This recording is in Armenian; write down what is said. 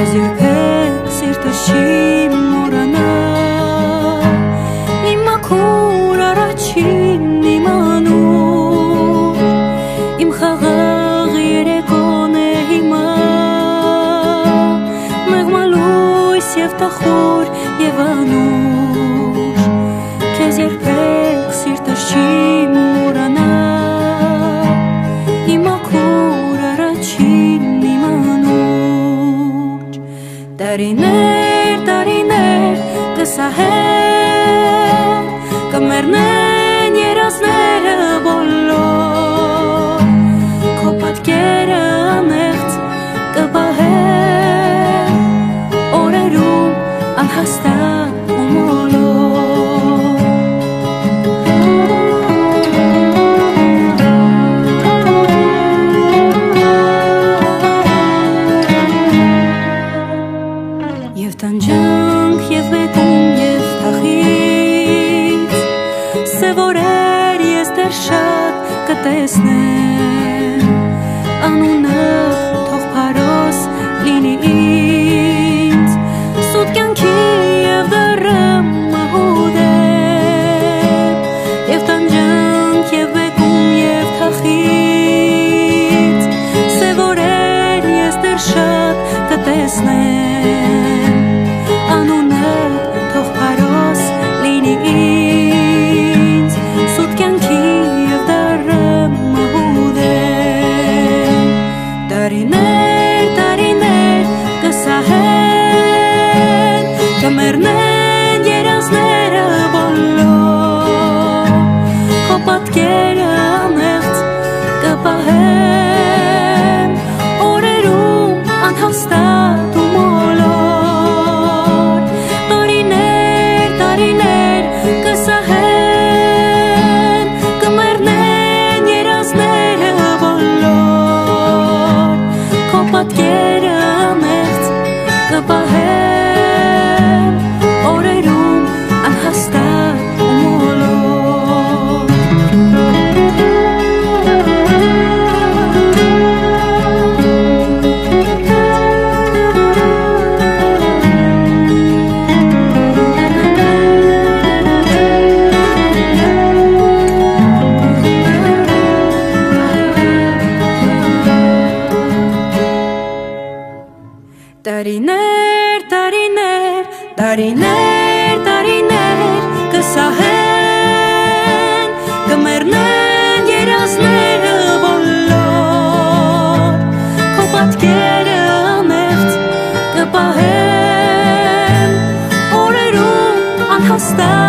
քեզ երբեք սիրտս չի մոռանա, իմ մաքուր առաջին իմ անուր, իմ խաղաղ երեկոն է հիմա, մեղմալույս և տխուր և անուր, քեզ երբեք սիրտս չի մոռանա, իմ մաքուր առաջին իմ անուր, տարիներ, տարիներ կսահեն, կմեռնեն երազները բոլոր, քո պատկերը անեղծ կպահեն, օրերում անհաստատ ու մոլոր։ Եվ տանջանք և բեկում և թախից, սև օրեր ես դեռ շատ կտեսնեմ, անունը թող փարոս լինի ինձ, սուտ կյանքի և դռը մահուդեմ, և տանջանք և բեկում և թախից, սև օրեր ես դեռ շատ կտեսնեմ, անունը թող փարոս լինի ինձ, սուտ կյանքի և դռը մահուդեմ, տարիներ, տարիներ կսահեն, կմեռնեն երազները բոլոր, քո պատկերը անեղծ կպահեն, օրերում անհաստատ ու մոլոր, տարիներ, տարիներ կսահեն, կմեռնեն երազները բոլոր, քո պատկերը անեղծ կպահեն, օրերում անհաստատ ու մոլոր։ Տարիներ, տարիներ, տարիներ, տարիներ կսահեն, կմեռնեն երազները բոլոր, քո պատկերը անեղծ կպահեն, օրերում անհաստատ